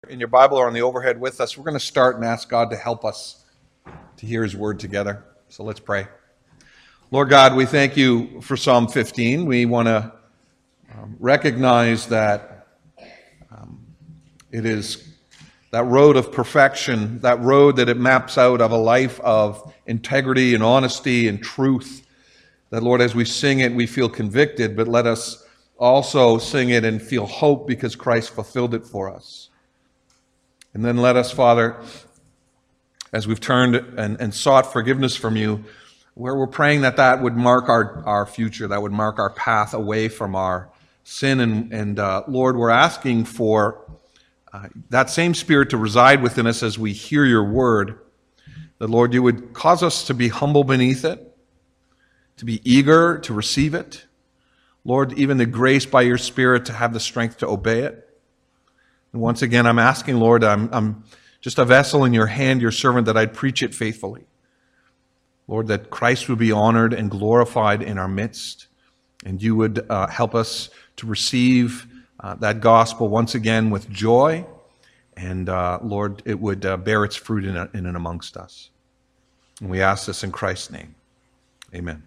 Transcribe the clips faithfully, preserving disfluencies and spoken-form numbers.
in your Bible or on the overhead with us, we're going to start and ask God to help us to hear His word together. So let's pray. Lord God, we thank you for Psalm fifteen. We want to um, recognize that um, it is that road of perfection, that road that it maps out of a life of integrity and honesty and truth. That, Lord, as we sing it, we feel convicted, but let us also sing it and feel hope because Christ fulfilled it for us. And then let us, Father, as we've turned and, and sought forgiveness from you, where we're praying that that would mark our, our future, that would mark our path away from our sin. And, and uh, Lord, we're asking for uh, that same Spirit to reside within us as we hear your word. That, Lord, you would cause us to be humble beneath it, to be eager to receive it. Lord, even the grace by your Spirit to have the strength to obey it. And once again, I'm asking, Lord, I'm, I'm just a vessel in your hand, your servant, that I'd preach it faithfully. Lord, that Christ would be honored and glorified in our midst, and you would uh, help us to receive uh, that gospel once again with joy, and uh, Lord, it would uh, bear its fruit in, in and amongst us. And we ask this in Christ's name. Amen.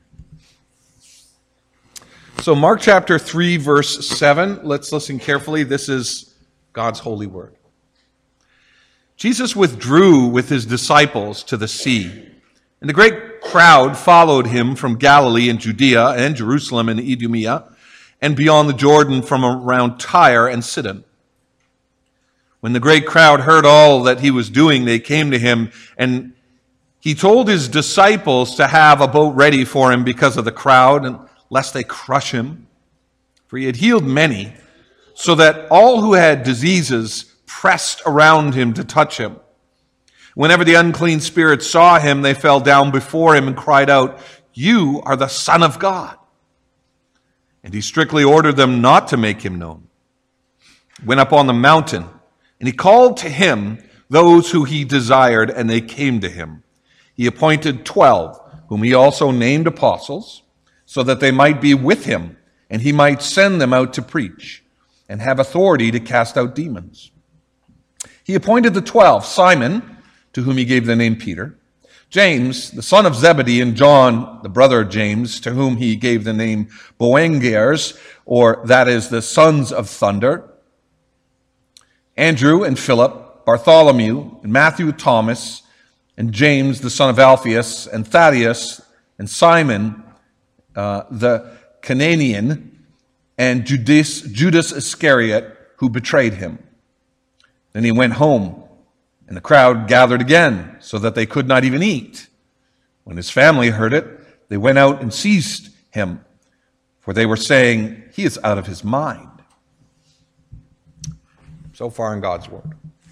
So Mark chapter three, verse seven, let's listen carefully. This is God's holy word. Jesus withdrew with his disciples to the sea, and the great crowd followed him from Galilee and Judea and Jerusalem and Idumea, and beyond the Jordan from around Tyre and Sidon. When the great crowd heard all that he was doing, they came to him, and he told his disciples to have a boat ready for him because of the crowd, and lest they crush him. For he had healed many, so that all who had diseases pressed around him to touch him. Whenever the unclean spirits saw him, they fell down before him and cried out, "You are the Son of God." And he strictly ordered them not to make him known. He went up on the mountain, and he called to him those who he desired, and they came to him. He appointed twelve, whom he also named apostles, so that they might be with him, and he might send them out to preach, and have authority to cast out demons. He appointed the twelve, Simon, to whom he gave the name Peter, James, the son of Zebedee, and John, the brother of James, to whom he gave the name Boanerges, or that is, the sons of thunder, Andrew and Philip, Bartholomew, and Matthew, Thomas, and James, the son of Alphaeus, and Thaddeus, and Simon, uh, the Canaanian, and Judas, Judas Iscariot, who betrayed him. Then he went home, and the crowd gathered again, so that they could not even eat. When his family heard it, they went out and seized him, for they were saying, "He is out of his mind." So far in God's word.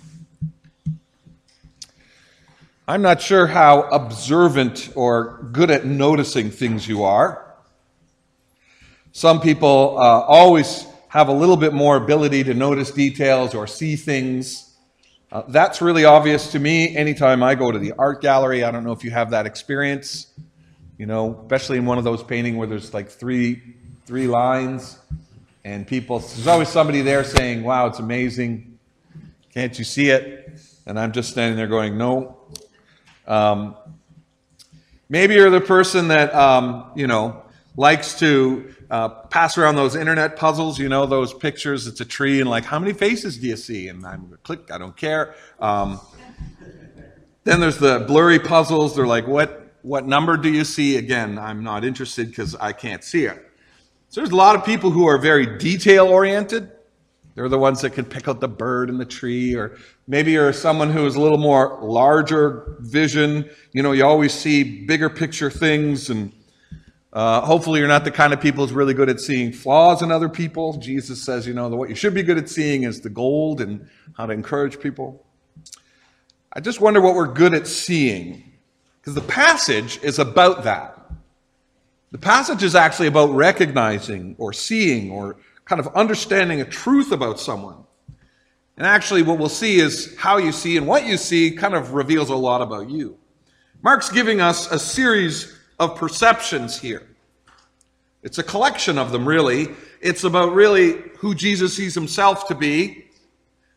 I'm not sure how observant or good at noticing things you are. Some people uh, always have a little bit more ability to notice details or see things. Uh, that's really obvious to me anytime I go to the art gallery. I don't know if you have that experience, you know, especially in one of those paintings where there's like three three lines, and people, there's always somebody there saying, "Wow, it's amazing. Can't you see it?" And I'm just standing there going, "No." Um, maybe you're the person that, um, you know, likes to uh, pass around those internet puzzles, you know, those pictures, it's a tree, and like, how many faces do you see? And I'm going to click, I don't care. Um, then there's the blurry puzzles. They're like, what, what number do you see? Again, I'm not interested because I can't see it. So there's a lot of people who are very detail-oriented. They're the ones that can pick out the bird in the tree, or maybe you're someone who is a little more larger vision. You know, you always see bigger picture things, and uh, hopefully you're not the kind of people who's really good at seeing flaws in other people. Jesus says, you know, what you should be good at seeing is the gold and how to encourage people. I just wonder what we're good at seeing, because the passage is about that. The passage is actually about recognizing or seeing or kind of understanding a truth about someone. And actually what we'll see is how you see and what you see kind of reveals a lot about you. Mark's giving us a series of perceptions here. It's a collection of them, really. It's about really who Jesus sees himself to be,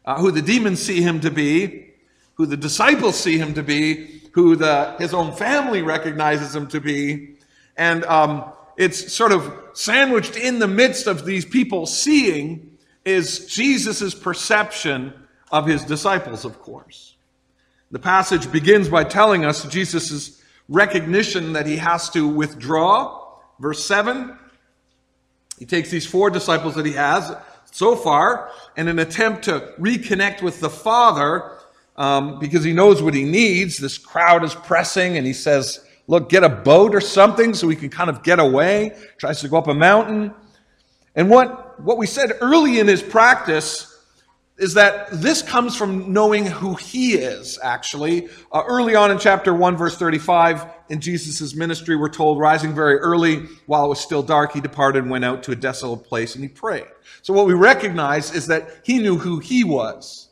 uh, who the demons see him to be, who the disciples see him to be, who the, his own family recognizes him to be. And um, it's sort of sandwiched in the midst of these people seeing is Jesus' perception of his disciples, of course. The passage begins by telling us Jesus' recognition that he has to withdraw. Verse seven, he takes these four disciples that he has so far, in an attempt to reconnect with the Father, um, because he knows what he needs. This crowd is pressing, and he says, look, get a boat or something so we can kind of get away. Tries to go up a mountain. And what, what we said early in his practice is that this comes from knowing who he is, actually. Uh, early on in chapter one, verse thirty-five, in Jesus' ministry, we're told, rising very early, while it was still dark, he departed and went out to a desolate place and he prayed. So what we recognize is that he knew who he was.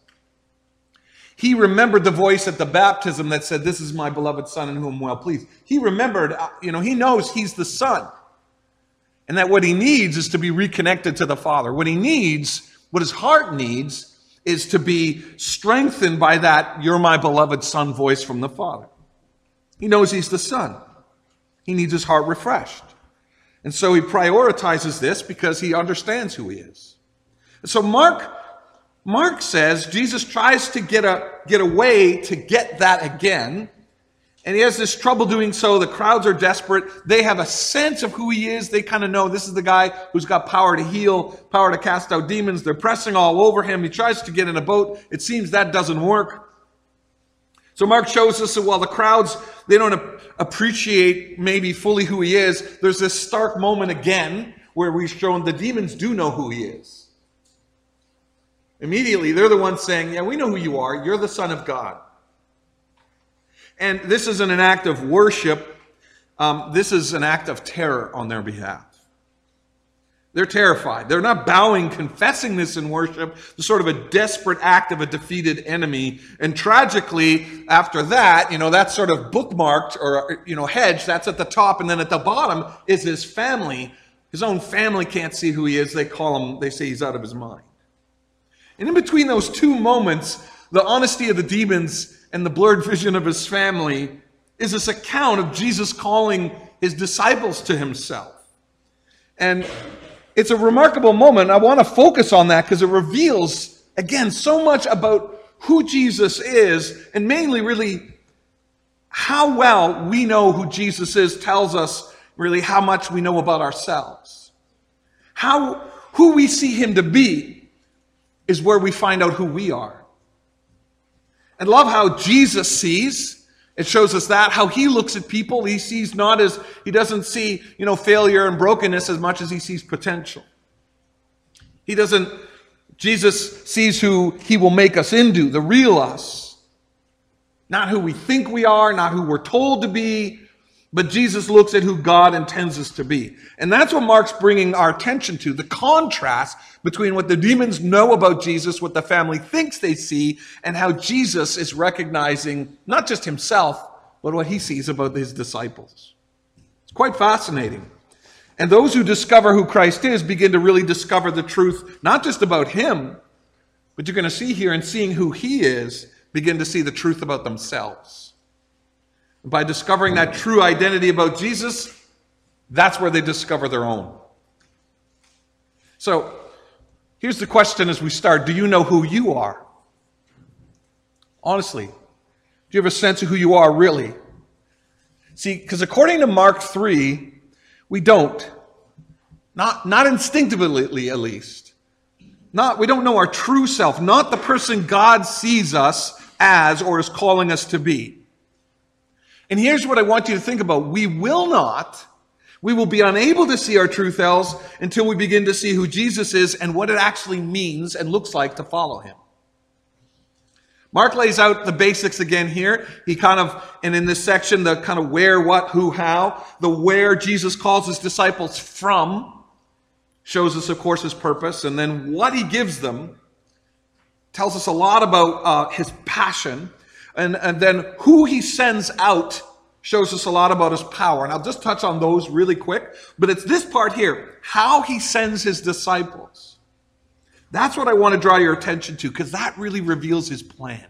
He remembered the voice at the baptism that said, this is my beloved Son in whom I'm well pleased. He remembered, you know, he knows he's the Son. And that what he needs is to be reconnected to the Father. What he needs, what his heart needs, is to be strengthened by that, you're my beloved Son voice from the Father. He knows he's the Son. He needs his heart refreshed. And so he prioritizes this because he understands who he is. And so Mark, Mark says Jesus tries to get a, get a way to get that again. And he has this trouble doing so. The crowds are desperate. They have a sense of who he is. They kind of know this is the guy who's got power to heal, power to cast out demons. They're pressing all over him. He tries to get in a boat. It seems that doesn't work. So Mark shows us that while the crowds, they don't appreciate maybe fully who he is, there's this stark moment again where we've shown the demons do know who he is. Immediately, they're the ones saying, yeah, we know who you are. You're the Son of God. And this isn't an act of worship. Um, this is an act of terror on their behalf. They're terrified. They're not bowing, confessing this in worship. It's sort of a desperate act of a defeated enemy. And tragically, after that, you know, that's sort of bookmarked or, you know, hedged. That's at the top. And then at the bottom is his family. His own family can't see who he is. They call him, they say he's out of his mind. And in between those two moments, the honesty of the demons and the blurred vision of his family is this account of Jesus calling his disciples to himself. And it's a remarkable moment. I want to focus on that because it reveals, again, so much about who Jesus is, and mainly really how well we know who Jesus is tells us really how much we know about ourselves. How, who we see him to be is where we find out who we are. And love how Jesus sees. It shows us that, how he looks at people. He sees not as, he doesn't see, you know, failure and brokenness as much as he sees potential. He doesn't, Jesus sees who he will make us into, the real us. Not who we think we are, not who we're told to be, but Jesus looks at who God intends us to be. And that's what Mark's bringing our attention to, the contrast between what the demons know about Jesus, what the family thinks they see, and how Jesus is recognizing not just himself, but what he sees about his disciples. It's quite fascinating. And those who discover who Christ is begin to really discover the truth, not just about him, but you're going to see here, in seeing who he is, begin to see the truth about themselves. By discovering that true identity about Jesus, that's where they discover their own. So, here's the question as we start. Do you know who you are? Honestly, do you have a sense of who you are really? See, because according to Mark three, we don't. Not, not instinctively, at least. Not, we don't know our true self, not the person God sees us as or is calling us to be. And here's what I want you to think about. We will not, we will be unable to see our true selves until we begin to see who Jesus is and what it actually means and looks like to follow him. Mark lays out the basics again here. He kind of, and in this section, the kind of where, what, who, how, the where Jesus calls his disciples from shows us, of course, his purpose. And then what he gives them tells us a lot about uh, his passion. And, and then who he sends out shows us a lot about his power. And I'll just touch on those really quick. But it's this part here, how he sends his disciples. That's what I want to draw your attention to, because that really reveals his plan.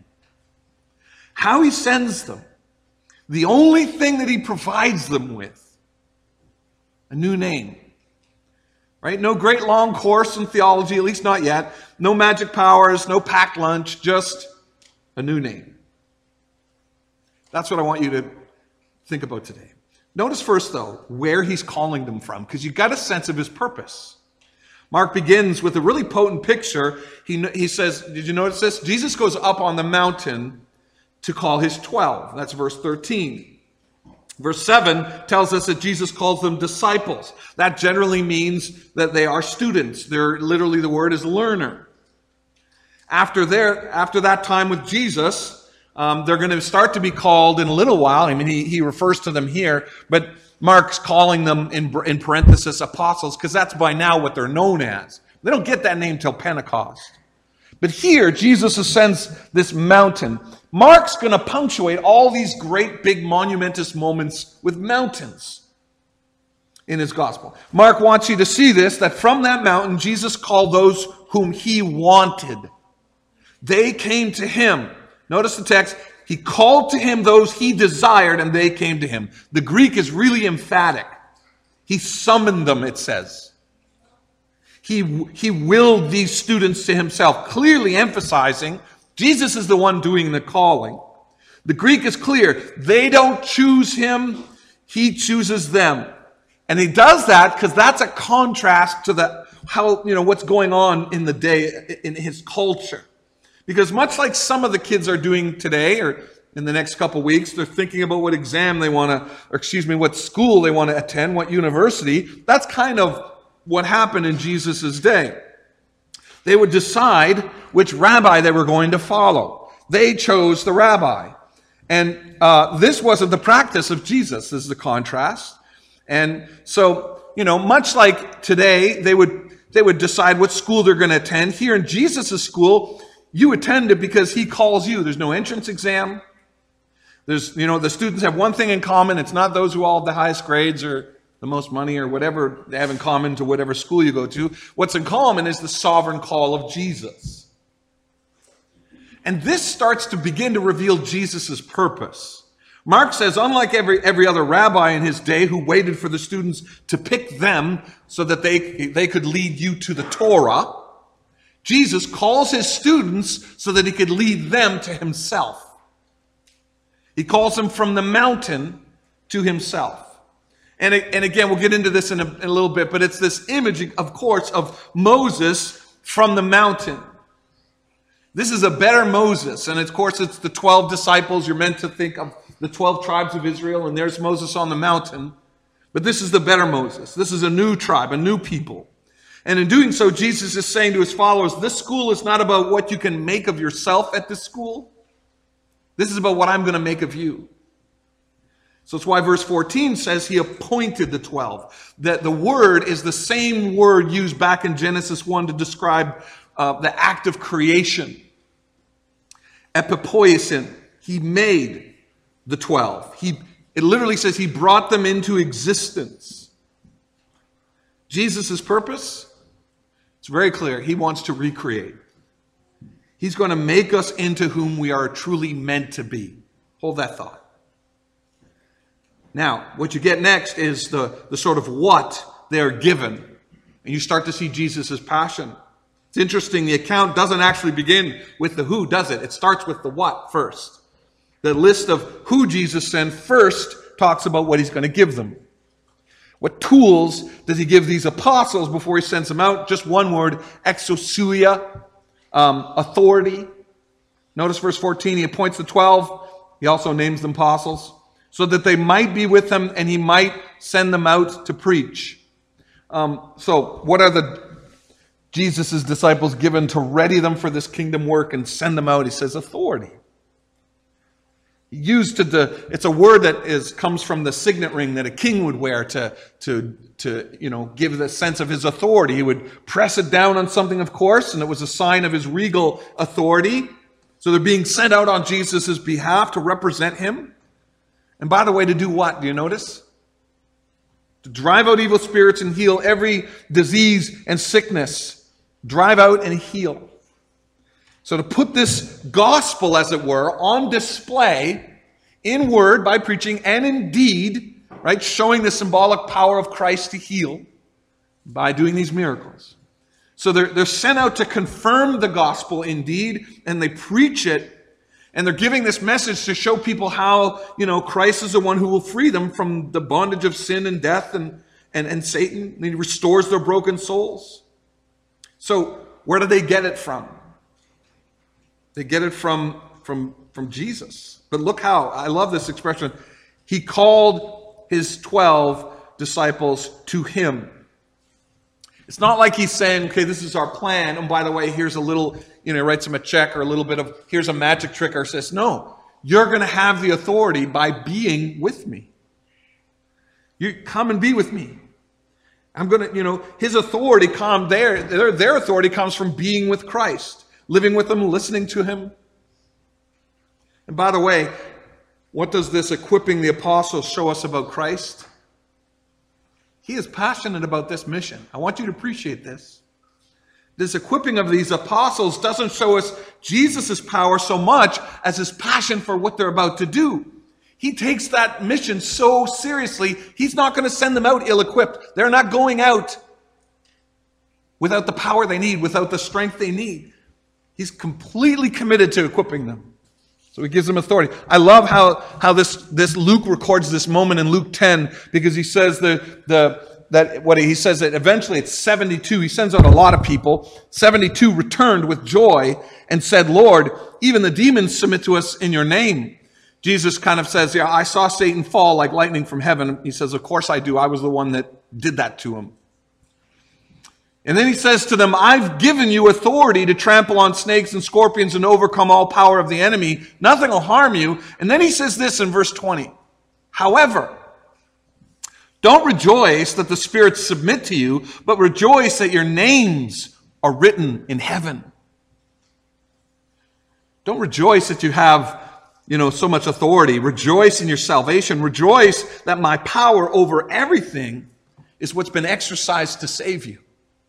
How he sends them. The only thing that he provides them with. A new name. Right? No great long course in theology, at least not yet. No magic powers, no packed lunch, just a new name. That's what I want you to think about today. Notice first, though, where he's calling them from, because you've got a sense of his purpose. Mark begins with a really potent picture. He, he says, did you notice this? Jesus goes up on the mountain to call his twelve. That's verse thirteen. Verse seven tells us that Jesus calls them disciples. That generally means that they are students. They're literally, the word is learner. After their, after that time with Jesus, um, they're going to start to be called in a little while. I mean, he, he refers to them here, but Mark's calling them in, in parenthesis apostles, because that's by now what they're known as. They don't get that name till Pentecost. But here, Jesus ascends this mountain. Mark's going to punctuate all these great, big, monumentous moments with mountains in his gospel. Mark wants you to see this, that from that mountain, Jesus called those whom he wanted. They came to him. Notice the text. He called to him those he desired, and they came to him. The Greek is really emphatic. He summoned them, it says. He, he willed these students to himself, clearly emphasizing Jesus is the one doing the calling. The Greek is clear. They don't choose him. He chooses them. And he does that because that's a contrast to the how, you know, what's going on in the day, in his culture. Because much like some of the kids are doing today, or in the next couple of weeks, they're thinking about what exam they want to, or excuse me, what school they want to attend, what university. That's kind of what happened in Jesus' day. They would decide which rabbi they were going to follow. They chose the rabbi. And uh, this wasn't the practice of Jesus. This is the contrast. And so, you know, much like today, they would they would decide what school they're going to attend. Here in Jesus' school, you attend it because he calls you. There's no entrance exam. There's, you know, the students have one thing in common. It's not those who all have the highest grades or the most money or whatever they have in common to whatever school you go to. What's in common is the sovereign call of Jesus. And this starts to begin to reveal Jesus' purpose. Mark says, unlike every, every other rabbi in his day who waited for the students to pick them so that they, they could lead you to the Torah, Jesus calls his students so that he could lead them to himself. He calls them from the mountain to himself. And, and again, we'll get into this in a, in a little bit, but it's this image, of course, of Moses from the mountain. This is a better Moses. And of course, it's the twelve disciples. You're meant to think of the twelve tribes of Israel, and there's Moses on the mountain. But this is the better Moses. This is a new tribe, a new people. And in doing so, Jesus is saying to his followers, this school is not about what you can make of yourself at this school. This is about what I'm going to make of you. So that's why verse fourteen says he appointed the twelve. That the word is the same word used back in Genesis one to describe uh, the act of creation. Epipoiesin. He made the twelve. He, it literally says he brought them into existence. Jesus' purpose, it's very clear. He wants to recreate. He's going to make us into whom we are truly meant to be. Hold that thought. Now, what you get next is the, the sort of what they are given. And you start to see Jesus' passion. It's interesting, the account doesn't actually begin with the who, does it? It starts with the what first. The list of who Jesus sent first talks about what he's going to give them. What tools does he give these apostles before he sends them out? Just one word, exousia, um, authority. Notice verse fourteen, he appoints the twelve. He also names them apostles, so that they might be with him and he might send them out to preach. Um, so what are the Jesus' disciples given to ready them for this kingdom work and send them out? He says authority. Used to the, it's a word that is comes from the signet ring that a king would wear to, to, to, you know, give the sense of his authority. He would press it down on something, of course, and it was a sign of his regal authority. So they're being sent out on Jesus' behalf to represent him. And by the way, to do what? Do you notice? To drive out evil spirits and heal every disease and sickness. drive out and heal. So to put this gospel, as it were, on display in word by preaching and in deed, right, showing the symbolic power of Christ to heal by doing these miracles. So they're, they're sent out to confirm the gospel in deed, and they preach it, and they're giving this message to show people how, you know, Christ is the one who will free them from the bondage of sin and death and, and, and Satan. And he restores their broken souls. So where do they get it from? They get it from, from, from Jesus. But look how, I love this expression. He called his twelve disciples to him. It's not like he's saying, okay, this is our plan, and by the way, here's a little, you know, writes him a check or a little bit of, here's a magic trick or says, no, you're going to have the authority by being with me. You come and be with me. I'm going to, you know, his authority come there, their, their authority comes from being with Christ, living with him, listening to him. And by the way, what does this equipping the apostles show us about Christ? He is passionate about this mission. I want you to appreciate this. This equipping of these apostles doesn't show us Jesus' power so much as his passion for what they're about to do. He takes that mission so seriously, he's not going to send them out ill-equipped. They're not going out without the power they need, without the strength they need. He's completely committed to equipping them. So he gives them authority. I love how, how this, this Luke records this moment in Luke ten, because he says the, the, that what he says that eventually it's seventy-two. He sends out a lot of people. seventy-two returned with joy and said, Lord, even the demons submit to us in your name. Jesus kind of says, yeah, I saw Satan fall like lightning from heaven. He says, of course I do. I was the one that did that to him. And then he says to them, I've given you authority to trample on snakes and scorpions and overcome all power of the enemy. Nothing will harm you. And then he says this in verse twenty. However, don't rejoice that the spirits submit to you, but rejoice that your names are written in heaven. Don't rejoice that you have, you know, so much authority. Rejoice in your salvation. Rejoice that my power over everything is what's been exercised to save you.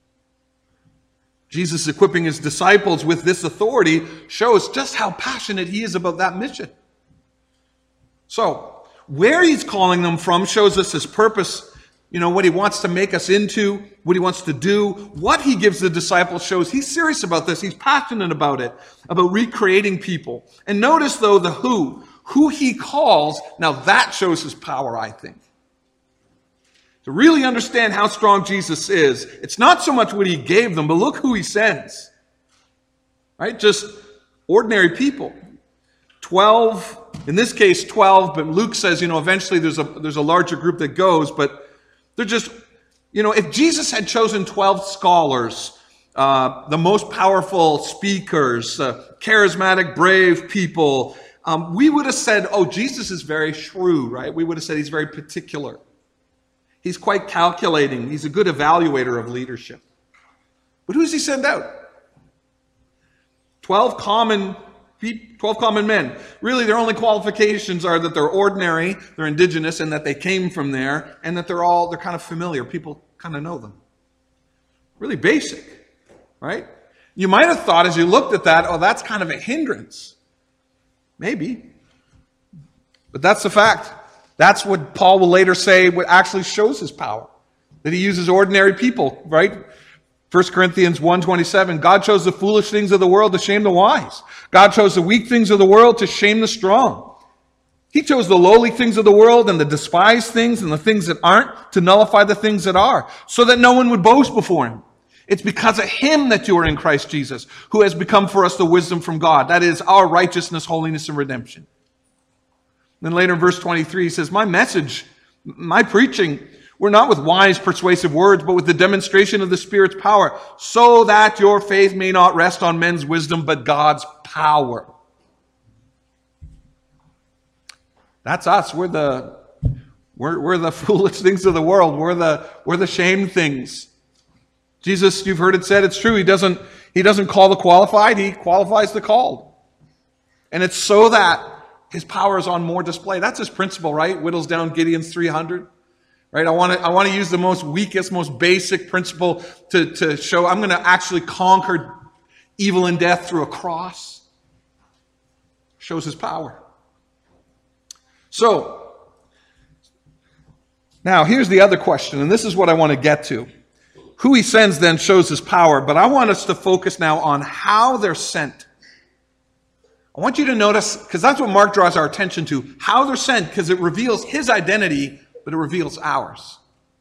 Jesus equipping his disciples with this authority shows just how passionate he is about that mission. So, where he's calling them from shows us his purpose, you know, what he wants to make us into, what he wants to do. What he gives the disciples shows he's serious about this. He's passionate about it, about recreating people. And notice, though, the who. Who he calls, now that shows his power, I think. To really understand how strong Jesus is, it's not so much what he gave them, but look who he sends. Right? Just ordinary people. Twelve, in this case twelve, but Luke says, you know, eventually there's a, there's a larger group that goes, but they're just, you know, if Jesus had chosen twelve scholars, uh, the most powerful speakers, uh, charismatic, brave people, um, we would have said, oh, Jesus is very shrewd, right? We would have said he's very particular. He's quite calculating. He's a good evaluator of leadership. But who does he send out? Twelve common people, twelve common men. Really, their only qualifications are that they're ordinary, they're indigenous, and that they came from there, and that they're all, they're kind of familiar. People kind of know them. Really basic, right? You might have thought as you looked at that, oh, that's kind of a hindrance. Maybe. But that's the fact. That's what Paul will later say what actually shows his power. That he uses ordinary people, right? First Corinthians one twenty-seven, God chose the foolish things of the world to shame the wise. God chose the weak things of the world to shame the strong. He chose the lowly things of the world and the despised things and the things that aren't to nullify the things that are, so that no one would boast before him. It's because of him that you are in Christ Jesus, who has become for us the wisdom from God. That is our righteousness, holiness, and redemption. Then later in verse twenty-three, he says, my message, my preaching, were not with wise, persuasive words, but with the demonstration of the Spirit's power, so that your faith may not rest on men's wisdom, but God's power. That's us. We're the, we're, we're the foolish things of the world. We're the, we're the shame things. Jesus, you've heard it said, it's true. He doesn't, he doesn't call the qualified. He qualifies the called. And it's so that his power is on more display. That's his principle, right? Whittles down Gideon's three hundred. Right? I want to I want to use the most weakest, most basic principle to, to show I'm going to actually conquer evil and death through a cross. Shows his power. So, now here's the other question, and this is what I want to get to. Who he sends then shows his power, but I want us to focus now on how they're sent. I want you to notice, because that's what Mark draws our attention to, how they're sent, because it reveals his identity, but it reveals ours.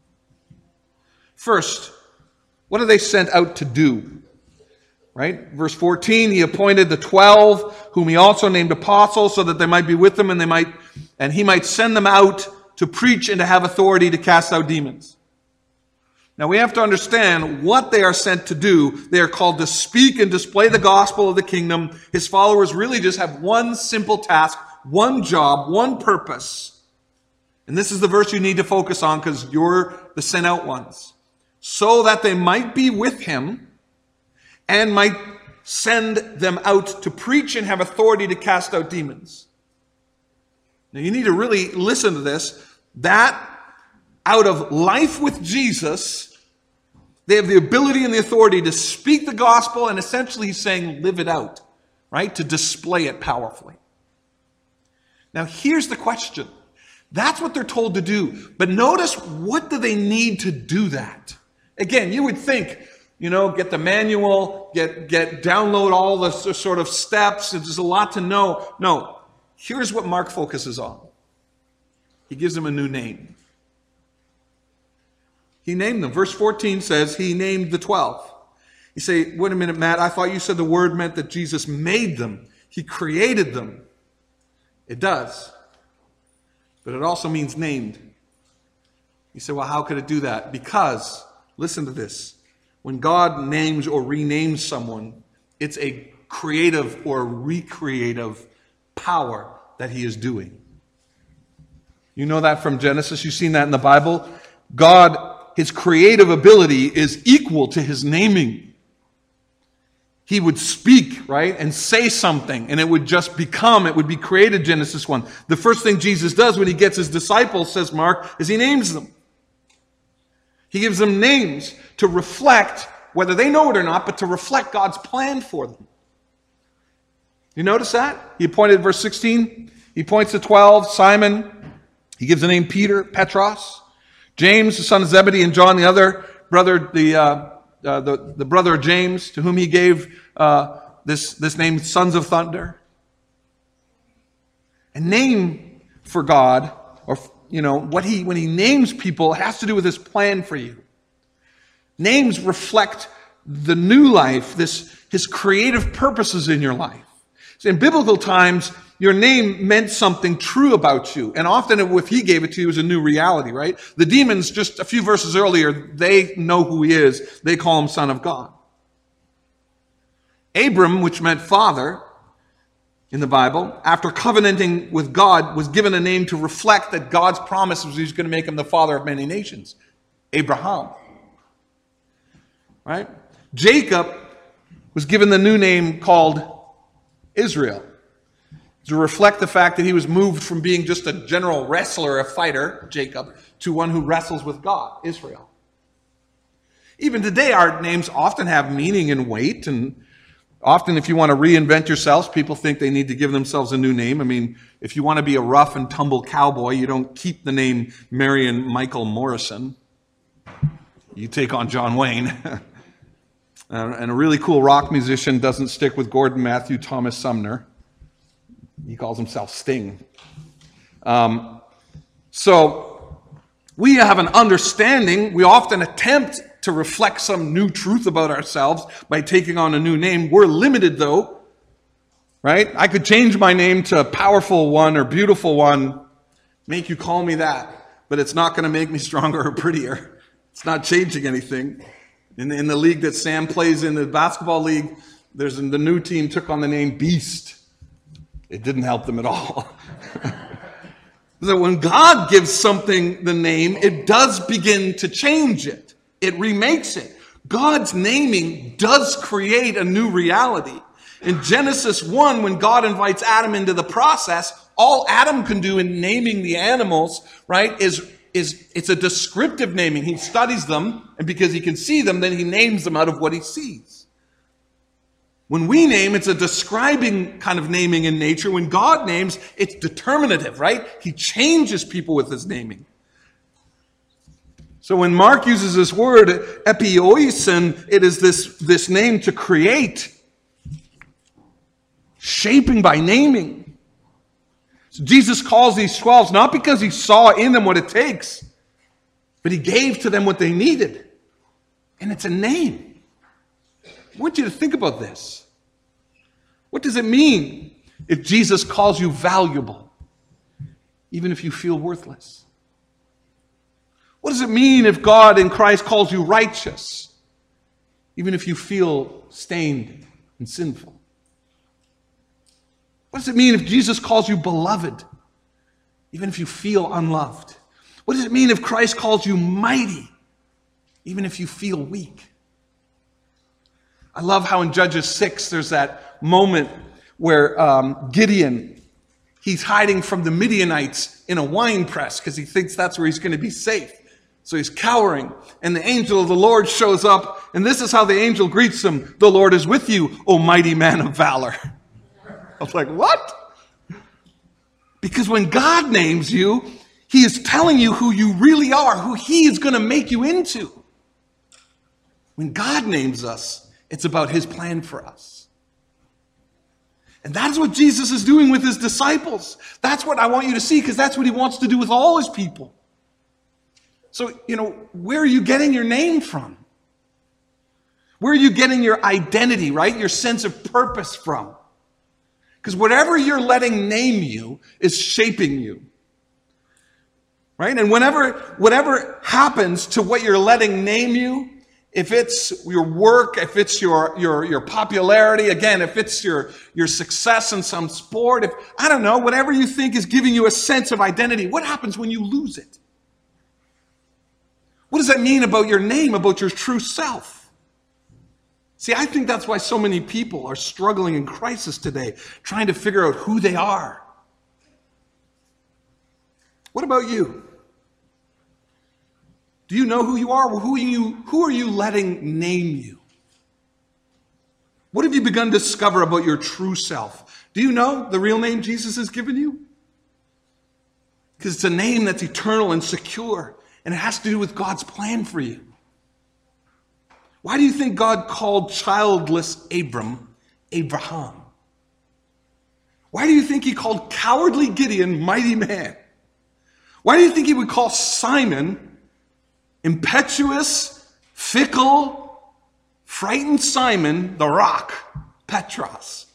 First, what are they sent out to do? Right? Verse fourteen, he appointed the twelve, whom he also named apostles, so that they might be with him and they might, and he might send them out to preach and to have authority to cast out demons. Now we have to understand what they are sent to do. They are called to speak and display the gospel of the kingdom. His followers really just have one simple task, one job, one purpose. And this is the verse you need to focus on because you're the sent out ones. So that they might be with him and might send them out to preach and have authority to cast out demons. Now you need to really listen to this. That out of life with Jesus, they have the ability and the authority to speak the gospel, and essentially he's saying live it out, right? To display it powerfully. Now here's the question. That's what they're told to do. But notice, what do they need to do that? Again, you would think, you know, get the manual, get, get download all the sort of steps. There's a lot to know. No, here's what Mark focuses on. He gives them a new name. He named them. Verse fourteen says he named the twelve. You say, wait a minute, Matt, I thought you said the word meant that Jesus made them. He created them. It does. But it also means named. You say, well, how could it do that? Because, listen to this. When God names or renames someone, it's a creative or recreative power that he is doing. You know that from Genesis. You've seen that in the Bible. God, his creative ability is equal to his naming. He would speak, right, and say something, and it would just become, it would be created, Genesis one. The first thing Jesus does when he gets his disciples, says Mark, is he names them. He gives them names to reflect, whether they know it or not, but to reflect God's plan for them. You notice that? He appointed, verse sixteen, he appoints the twelve, Simon, he gives the name Peter, Petros, James, the son of Zebedee, and John, the other brother, the uh, uh, the, the brother of James, to whom he gave uh, this, this name, Sons of Thunder. A name for God, or you know, what he when he names people, has to do with his plan for you. Names reflect the new life, this his creative purposes in your life. So in biblical times, your name meant something true about you. And often if he gave it to you, it was a new reality, right? The demons, just a few verses earlier, they know who he is. They call him Son of God. Abram, which meant father in the Bible, after covenanting with God, was given a name to reflect that God's promise was he was going to make him the father of many nations. Abraham. Right? Jacob was given the new name called Israel, to reflect the fact that he was moved from being just a general wrestler, a fighter, Jacob, to one who wrestles with God, Israel. Even today, our names often have meaning and weight, and often if you want to reinvent yourselves, people think they need to give themselves a new name. I mean, if you want to be a rough and tumble cowboy, you don't keep the name Marion Michael Morrison. You take on John Wayne. And a really cool rock musician doesn't stick with Gordon Matthew Thomas Sumner. He calls himself Sting. Um, so we have an understanding. We often attempt to reflect some new truth about ourselves by taking on a new name. We're limited, though, right? I could change my name to Powerful One or Beautiful One, make you call me that, but it's not going to make me stronger or prettier. It's not changing anything. In the, in the league that Sam plays in, the basketball league, there's the new team took on the name Beast. It didn't help them at all. So when God gives something the name, it does begin to change it. It remakes it. God's naming does create a new reality. In Genesis one, when God invites Adam into the process, all Adam can do in naming the animals, right, is is it's a descriptive naming. He studies them, and because he can see them, then he names them out of what he sees. When we name, it's a describing kind of naming in nature. When God names, it's determinative, right? He changes people with his naming. So when Mark uses this word, epioisen, it is this, this name to create, shaping by naming. So Jesus calls these twelve not because he saw in them what it takes, but he gave to them what they needed. And it's a name. I want you to think about this. What does it mean if Jesus calls you valuable, even if you feel worthless? What does it mean if God in Christ calls you righteous, even if you feel stained and sinful? What does it mean if Jesus calls you beloved, even if you feel unloved? What does it mean if Christ calls you mighty, even if you feel weak? I love how in Judges six, there's that moment where um, Gideon, he's hiding from the Midianites in a wine press because he thinks that's where he's going to be safe. So he's cowering, and the angel of the Lord shows up, and this is how the angel greets him. The Lord is with you, O mighty man of valor. I was like, what? Because when God names you, he is telling you who you really are, who he is going to make you into. When God names us, it's about his plan for us. And that's what Jesus is doing with his disciples. That's what I want you to see, because that's what he wants to do with all his people. So, you know, where are you getting your name from? Where are you getting your identity, right? Your sense of purpose from? Because whatever you're letting name you is shaping you. Right? And whenever, whatever happens to what you're letting name you, if it's your work, if it's your, your, your popularity, again, if it's your, your success in some sport, if, I don't know, whatever you think is giving you a sense of identity, what happens when you lose it? What does that mean about your name, about your true self? See, I think that's why so many people are struggling in crisis today, trying to figure out who they are. What about you? Do you know who you are? Who are you, who are you letting name you? What have you begun to discover about your true self? Do you know the real name Jesus has given you? Because it's a name that's eternal and secure, and it has to do with God's plan for you. Why do you think God called childless Abram, Abraham? Why do you think he called cowardly Gideon, mighty man? Why do you think he would call Simon, impetuous, fickle, frightened Simon, the rock, Petros?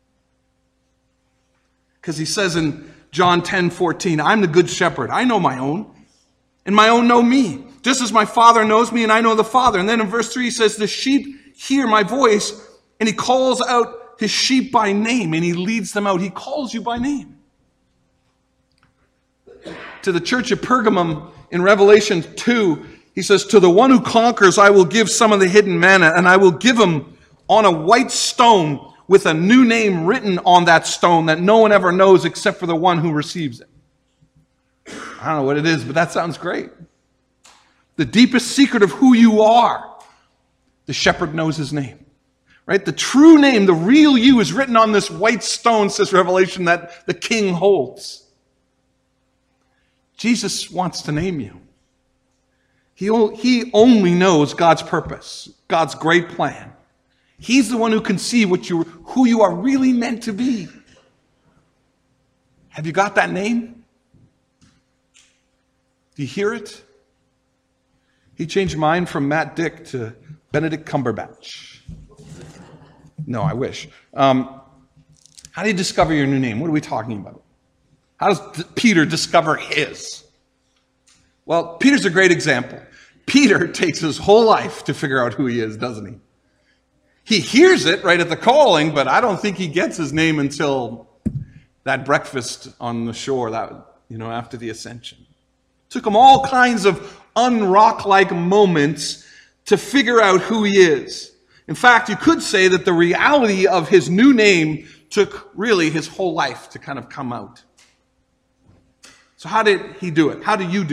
Because he says in John ten fourteen, I'm the good shepherd. I know my own, and my own know me, just as my Father knows me and I know the Father. And then in verse three he says, the sheep hear my voice, and he calls out his sheep by name, and he leads them out. He calls you by name. To the church of Pergamum in Revelation two, he says, to the one who conquers, I will give some of the hidden manna, and I will give him on a white stone with a new name written on that stone that no one ever knows except for the one who receives it. I don't know what it is, but that sounds great. The deepest secret of who you are, the shepherd knows his name. Right? The true name, the real you, is written on this white stone, says Revelation, that the king holds. Jesus wants to name you. He, he only knows God's purpose, God's great plan. He's the one who can see what you, who you are really meant to be. Have you got that name? Do you hear it? He changed mine from Matt Dick to Benedict Cumberbatch. No, I wish. Um, how do you discover your new name? What are we talking about? How does Peter discover his? Well, Peter's a great example. Peter takes his whole life to figure out who he is, doesn't he? He hears it right at the calling, but I don't think he gets his name until that breakfast on the shore, that, you know, after the ascension. Took him all kinds of unrock-like moments to figure out who he is. In fact, you could say that the reality of his new name took really his whole life to kind of come out. So how did he do it? How do you do it?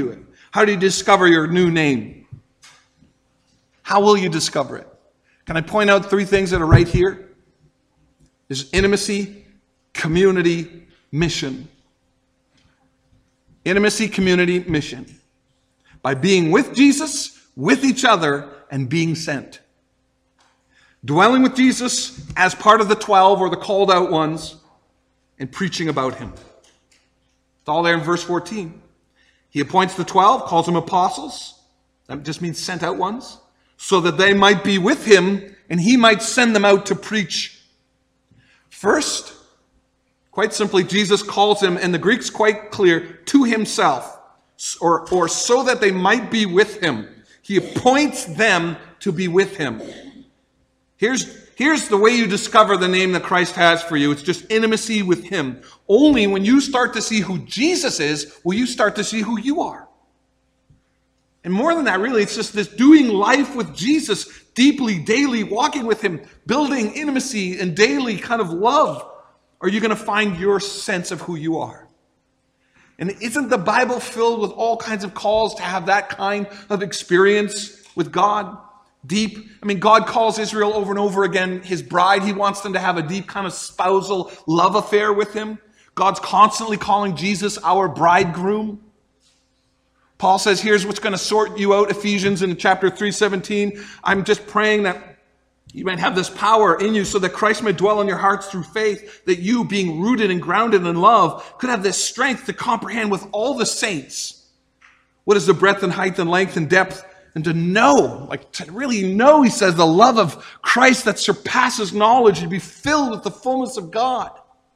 How do you discover your new name? How will you discover it? Can I point out three things that are right here? There's intimacy, community, mission. Intimacy, community, mission. By being with Jesus, with each other, and being sent. Dwelling with Jesus as part of the twelve or the called out ones and preaching about him. It's all there in verse fourteen. He appoints the twelve, calls them apostles. That just means sent out ones. So that they might be with him and he might send them out to preach. First, quite simply, Jesus calls them, and the Greek's quite clear, to himself. Or, or so that they might be with him. He appoints them to be with him. Here's, here's the way you discover the name that Christ has for you. It's just intimacy with him. Only when you start to see who Jesus is, will you start to see who you are. And more than that, really, it's just this doing life with Jesus deeply, daily, walking with him, building intimacy and daily kind of love. Are you going to find your sense of who you are? And isn't the Bible filled with all kinds of calls to have that kind of experience with God? Deep. I mean, God calls Israel over and over again his bride. He wants them to have a deep kind of spousal love affair with him. God's constantly calling Jesus our bridegroom. Paul says, here's what's going to sort you out, Ephesians in chapter three seventeen. I'm just praying that you might have this power in you so that Christ may dwell in your hearts through faith, that you, being rooted and grounded in love, could have this strength to comprehend with all the saints what is the breadth and height and length and depth, and to know, like to really know, he says, the love of Christ that surpasses knowledge, and be filled with the fullness of God.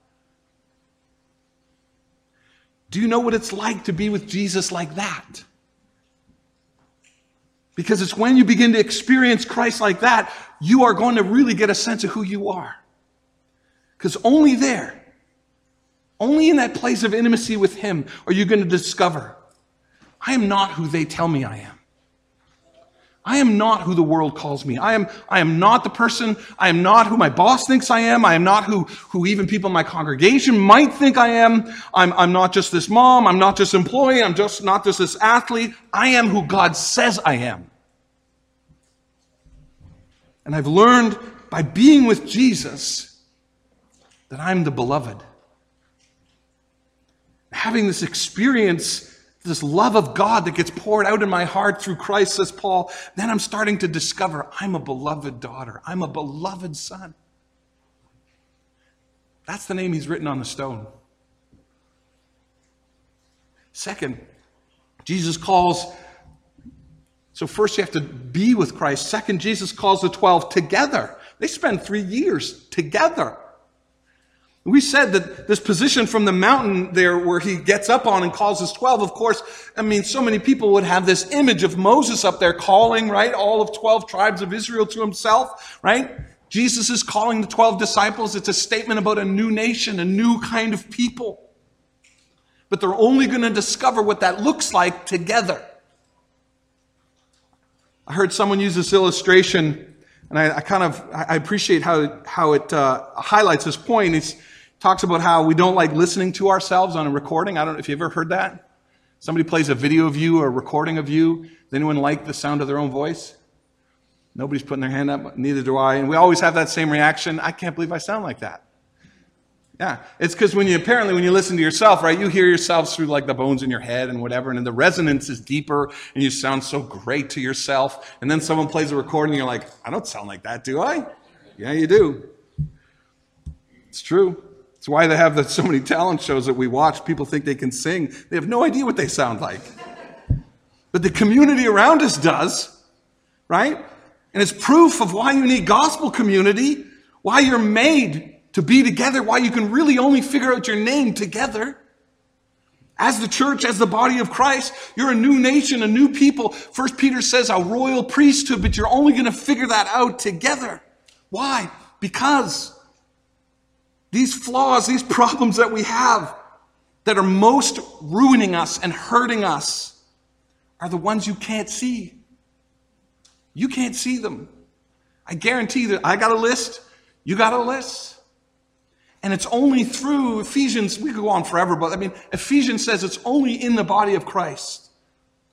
Do you know what it's like to be with Jesus like that? Because it's when you begin to experience Christ like that, you are going to really get a sense of who you are. Because only there, only in that place of intimacy with him, are you going to discover, I am not who they tell me I am. I am not who the world calls me. I am, I am not the person, I am not who my boss thinks I am. I am not who, who even people in my congregation might think I am. I'm, I'm not just this mom. I'm not just employee. I'm just not just this athlete. I am who God says I am. And I've learned by being with Jesus that I'm the beloved. Having this experience, this love of God that gets poured out in my heart through Christ, says Paul, then I'm starting to discover I'm a beloved daughter. I'm a beloved son. That's the name he's written on the stone. Second, Jesus calls, so first you have to be with Christ. Second, Jesus calls the twelve together. They spend three years together. We said that this position from the mountain there where he gets up on and calls his twelve, of course, I mean, so many people would have this image of Moses up there calling, right, all of twelve tribes of Israel to himself, right? Jesus is calling the twelve disciples. It's a statement about a new nation, a new kind of people. But they're only going to discover what that looks like together. I heard someone use this illustration, and I, I kind of, I appreciate how, how it uh, highlights this point. It's, talks about how we don't like listening to ourselves on a recording. I don't know if you've ever heard that. Somebody plays a video of you or a recording of you. Does anyone like the sound of their own voice? Nobody's putting their hand up. Neither do I. And we always have that same reaction. I can't believe I sound like that. Yeah. It's because when you, apparently when you listen to yourself, right, you hear yourselves through like the bones in your head and whatever, and the resonance is deeper and you sound so great to yourself. And then someone plays a recording and you're like, I don't sound like that, do I? Yeah, you do. It's true. It's why they have the, so many talent shows that we watch. People think they can sing. They have no idea what they sound like. But the community around us does, right? And it's proof of why you need gospel community, why you're made to be together, why you can really only figure out your name together. As the church, as the body of Christ, you're a new nation, a new people. First Peter says a royal priesthood, but you're only going to figure that out together. Why? Because these flaws, these problems that we have that are most ruining us and hurting us are the ones you can't see. You can't see them. I guarantee that I got a list, you got a list. And it's only through Ephesians, we could go on forever, but I mean, Ephesians says it's only in the body of Christ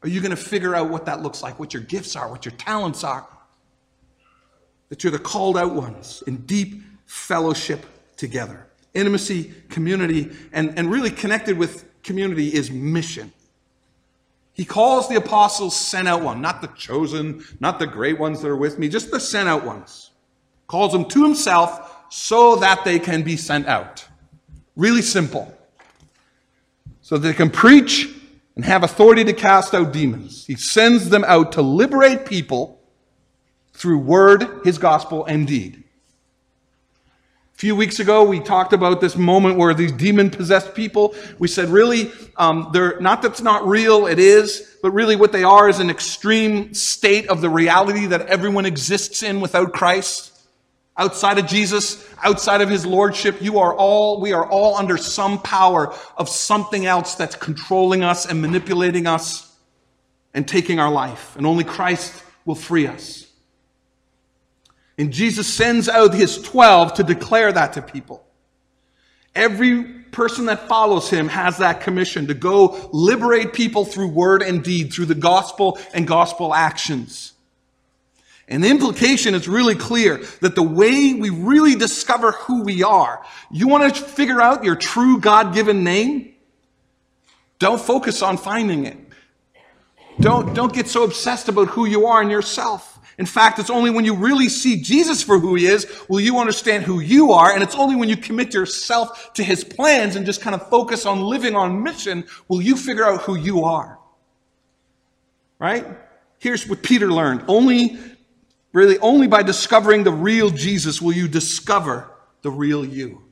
Are you going to figure out what that looks like, what your gifts are, what your talents are? That you're the called out ones in deep fellowship together. Intimacy, community, and, and really connected with community is mission. He calls the apostles sent out one, not the chosen, not the great ones that are with me, just the sent out ones. Calls them to himself so that they can be sent out. Really simple. So that they can preach and have authority to cast out demons. He sends them out to liberate people through word, his gospel, and deed. A few weeks ago, we talked about this moment where these demon-possessed people, we said really, um, they're not that's not real, it is, but really what they are is an extreme state of the reality that everyone exists in without Christ. Outside of Jesus, outside of his lordship, you are all, we are all under some power of something else that's controlling us and manipulating us and taking our life. And only Christ will free us. And Jesus sends out his twelve to declare that to people. Every person that follows him has that commission to go liberate people through word and deed, through the gospel and gospel actions. And the implication is really clear that the way we really discover who we are, you want to figure out your true God-given name? Don't focus on finding it. Don't, don't get so obsessed about who you are in yourself. In fact, it's only when you really see Jesus for who he is will you understand who you are, and it's only when you commit yourself to his plans and just kind of focus on living on mission will you figure out who you are. Right? Here's what Peter learned. Only, really, only by discovering the real Jesus will you discover the real you.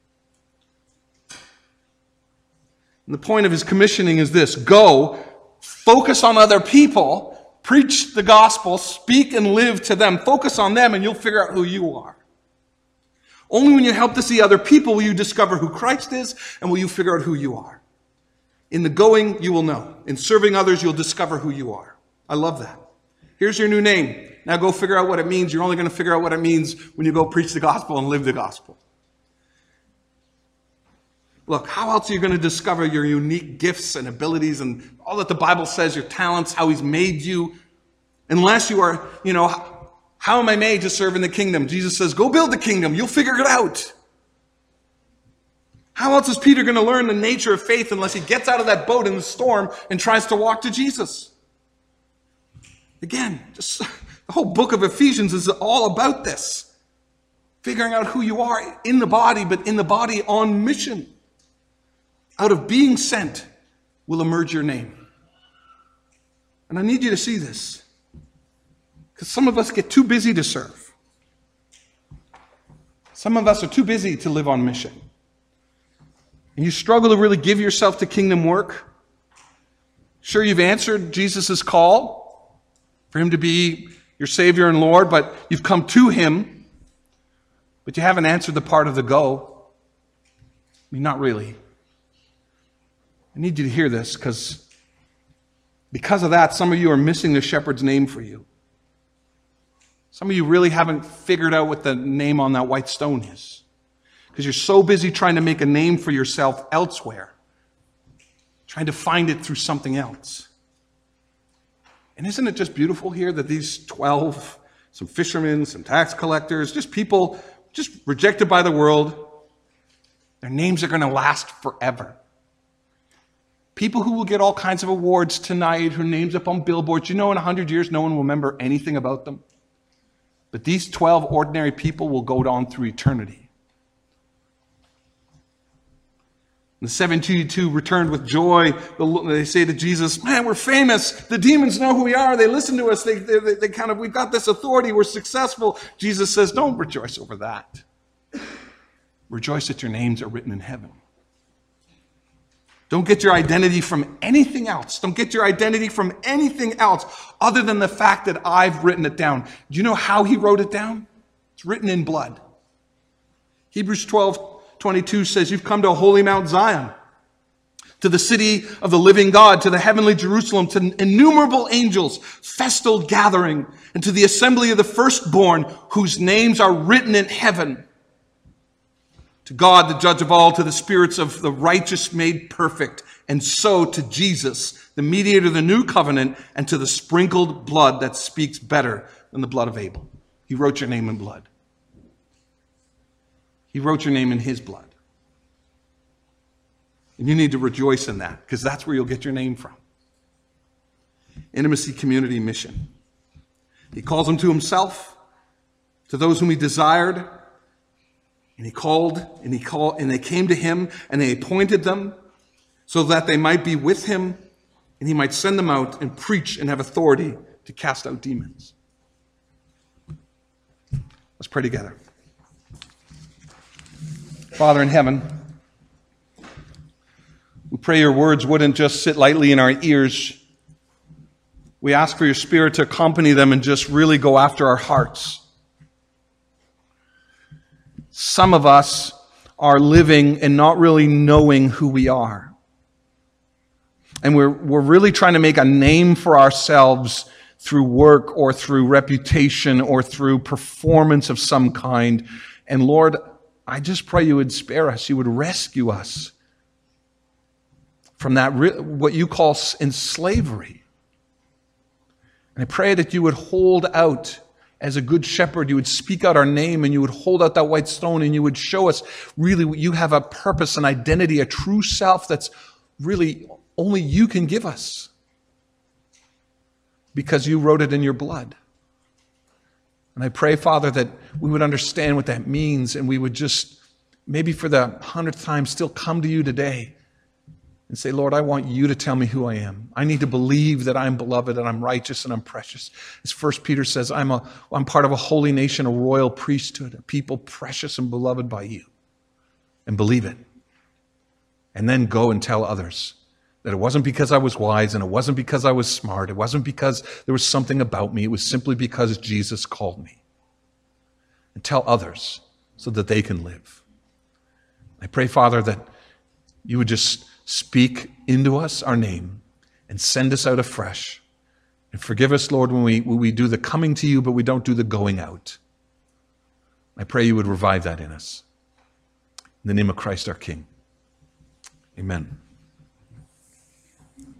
And the point of his commissioning is this: go, focus on other people, preach the gospel, speak and live to them. Focus on them and you'll figure out who you are. Only when you help to see other people will you discover who Christ is and will you figure out who you are. In the going, you will know. In serving others, you'll discover who you are. I love that. Here's your new name. Now go figure out what it means. You're only going to figure out what it means when you go preach the gospel and live the gospel. Look, how else are you going to discover your unique gifts and abilities and all that the Bible says, your talents, how he's made you, unless you are, you know, how, how am I made to serve in the kingdom? Jesus says, go build the kingdom. You'll figure it out. How else is Peter going to learn the nature of faith unless he gets out of that boat in the storm and tries to walk to Jesus? Again, just the whole book of Ephesians is all about this. Figuring out who you are in the body, but in the body on mission. Out of being sent will emerge your name. And I need you to see this, because some of us get too busy to serve. Some of us are too busy to live on mission. And you struggle to really give yourself to kingdom work. Sure, you've answered Jesus' call for him to be your Savior and Lord, but you've come to him, but you haven't answered the part of the go. I mean, not really. I need you to hear this, because because of that, some of you are missing the shepherd's name for you. Some of you really haven't figured out what the name on that white stone is, because you're so busy trying to make a name for yourself elsewhere, trying to find it through something else. And isn't it just beautiful here that these twelve, some fishermen, some tax collectors, just people just rejected by the world, their names are going to last forever. People who will get all kinds of awards tonight, whose names up on billboards. You know, in a hundred years, no one will remember anything about them. But these twelve ordinary people will go on through eternity. The seventy-two returned with joy. They say to Jesus, man, we're famous. The demons know who we are. They listen to us. They, they, they kind of, we've got this authority. We're successful. Jesus says, don't rejoice over that. Rejoice that your names are written in heaven. Don't get your identity from anything else. Don't get your identity from anything else other than the fact that I've written it down. Do you know how he wrote it down? It's written in blood. Hebrews twelve twenty-two says, you've come to a holy Mount Zion, to the city of the living God, to the heavenly Jerusalem, to innumerable angels, festal gathering, and to the assembly of the firstborn, whose names are written in heaven. To God, the judge of all, to the spirits of the righteous made perfect, and so to Jesus, the mediator of the new covenant, and to the sprinkled blood that speaks better than the blood of Abel. He wrote your name in blood. He wrote your name in his blood. And you need to rejoice in that, because that's where you'll get your name from. Intimacy, community, mission. He calls them to himself, to those whom he desired, and he called, and he called, and they came to him, and they appointed them so that they might be with him, and he might send them out and preach and have authority to cast out demons. Let's pray together. Father in heaven, we pray your words wouldn't just sit lightly in our ears. We ask for your Spirit to accompany them and just really go after our hearts. Some of us are living and not really knowing who we are. And we're, we're really trying to make a name for ourselves through work or through reputation or through performance of some kind. And Lord, I just pray you would spare us. You would rescue us from that, what you call in slavery. And I pray that you would hold out as a good shepherd. You would speak out our name and you would hold out that white stone and you would show us really you have a purpose, an identity, a true self that's really only you can give us because you wrote it in your blood. And I pray, Father, that we would understand what that means and we would just, maybe for the hundredth time, still come to you today and say, Lord, I want you to tell me who I am. I need to believe that I'm beloved and I'm righteous and I'm precious. As First Peter says, I'm, a, I'm part of a holy nation, a royal priesthood, a people precious and beloved by you. And believe it. And then go and tell others that it wasn't because I was wise and it wasn't because I was smart. It wasn't because there was something about me. It was simply because Jesus called me. And tell others so that they can live. I pray, Father, that you would just speak into us our name and send us out afresh. And forgive us, Lord, when we, when we do the coming to you, but we don't do the going out. I pray you would revive that in us. In the name of Christ our King. Amen.